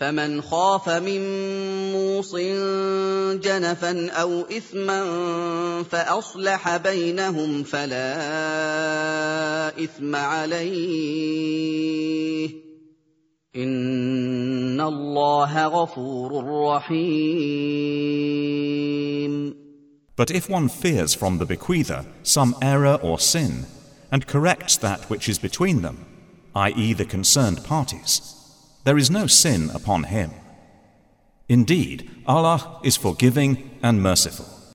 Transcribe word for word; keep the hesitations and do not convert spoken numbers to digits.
فمن خاف من موص جنفا أو إثما فأصلح بينهم فلا إثم عليه إن الله غفور رحيم. But if one fears from the bequeather some error or sin, and corrects that which is between them, that is the concerned parties, there is no sin upon him. Indeed, Allah is forgiving and merciful.